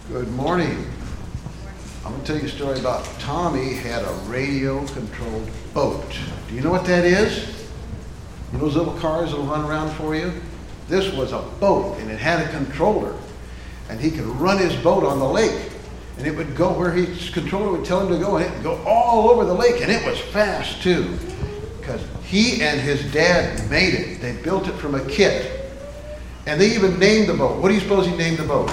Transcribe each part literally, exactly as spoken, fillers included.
Good morning. I'm going to tell you a story about Tommy had a radio-controlled boat. Do you know what that is? You know those little cars that'll run around for you? This was a boat, and it had a controller. And he could run his boat on the lake. And it would go where his controller would tell him to go, and it would go all over the lake. And it was fast, too. Because he and his dad made it. They built it from a kit. And they even named the boat. What do you suppose he named the boat?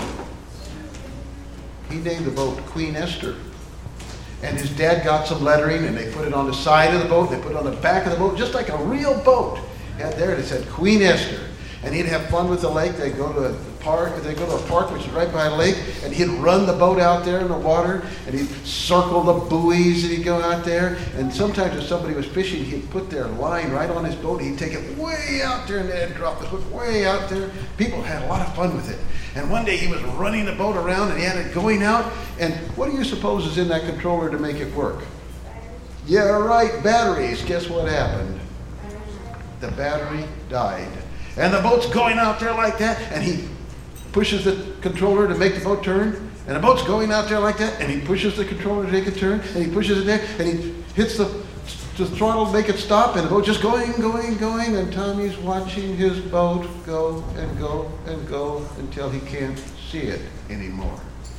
He named the boat Queen Esther. And his dad got some lettering, and they put it on the side of the boat. They put it on the back of the boat, just like a real boat. And there it said Queen Esther. And he'd have fun with the lake. They'd go to a park, they'd go to a park which is right by a lake, and he'd run the boat out there in the water, and he'd circle the buoys, and he'd go out there. And sometimes if somebody was fishing, he'd put their line right on his boat. He'd take it way out there, and they'd drop the hook way out there. People had a lot of fun with it. And one day he was running the boat around, and he had it going out. And what do you suppose is in that controller to make it work? Yeah, right, batteries. Guess what happened? The battery died. And the boat's going out there like that, and he pushes the controller to make the boat turn, and the boat's going out there like that, and he pushes the controller to make it turn, and he pushes it there, and he hits the, the throttle to make it stop, and the boat's just going, going, going, and Tommy's watching his boat go and go and go until he can't see it anymore.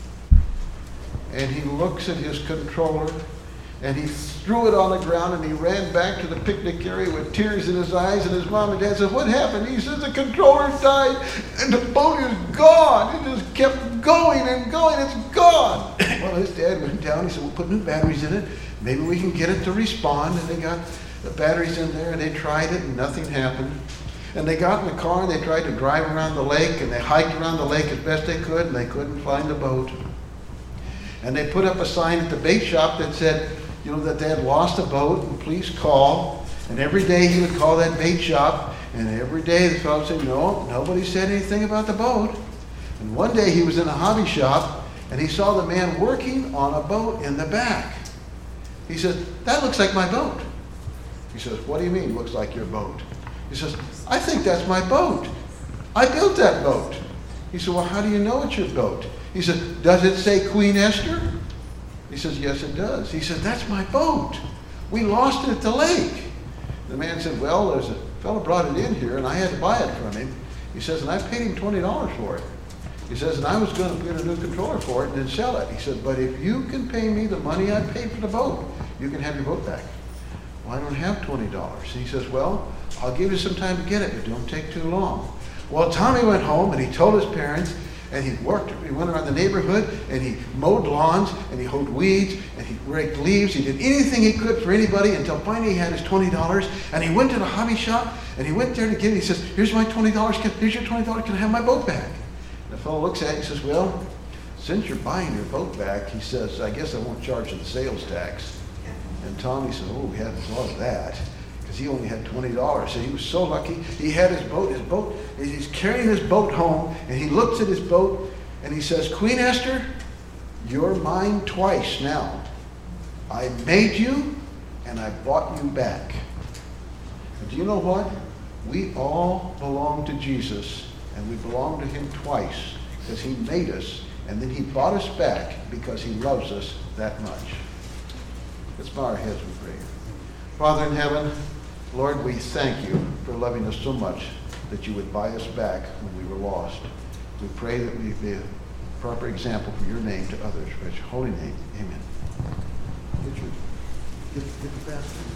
And he looks at his controller, and he threw it on the ground, and he ran back to the picnic area with tears in his eyes, and his mom and dad said, "What happened?" He says, "The controller died, and the boat is gone." It just kept going and going. It's gone. Well, his dad went down. He said, "We'll put new batteries in it. Maybe we can get it to respond." And they got the batteries in there, and they tried it, and nothing happened. And they got in the car, and they tried to drive around the lake, and they hiked around the lake as best they could, and they couldn't find the boat. And they put up a sign at the bait shop that said, you know, that they had lost a boat, and please call. And every day he would call that bait shop, and every day the fellow would say, "No, nobody said anything about the boat." And one day he was in a hobby shop, and he saw the man working on a boat in the back. He said, "That looks like my boat." He says, "What do you mean, looks like your boat?" He says, "I think that's my boat. I built that boat." He said, "Well, how do you know it's your boat?" He said, "Does it say Queen Esther?" He says, "Yes, it does." He said, "That's my boat. We lost it at the lake." The man said, "Well, there's a fellow brought it in here, and I had to buy it from him." He says, "And I paid him twenty dollars for it." He says, "And I was going to get a new controller for it and then sell it." He said, "But if you can pay me the money I paid for the boat, you can have your boat back." "Well, I don't have twenty dollars. He says, "Well, I'll give you some time to get it, but don't take too long." Well, Tommy went home, and he told his parents, and he worked, he went around the neighborhood, and he mowed lawns, and he hoed weeds, and he raked leaves. He did anything he could for anybody until finally he had his twenty dollars, and he went to the hobby shop, and he went there to get it. He says, "Here's my twenty dollars. Here's your twenty dollars. Can I have my boat back?" And the fellow looks at it and says, "Well, since you're buying your boat back," he says, "I guess I won't charge you the sales tax." And Tommy said, "Oh, we hadn't thought of that." Because he only had twenty dollars. So he was so lucky. He had his boat. His boat, he's carrying his boat home, and he looks at his boat, and he says, "Queen Esther, you're mine twice now. I made you, and I bought you back." And do you know what? We all belong to Jesus, and we belong to him twice, because he made us, and then he bought us back because he loves us that much. Let's bow our heads and pray. Father in heaven, Lord, we thank you for loving us so much that you would buy us back when we were lost. We pray that we be a proper example for your name to others. For your holy name, amen. Get your, get, get the basket.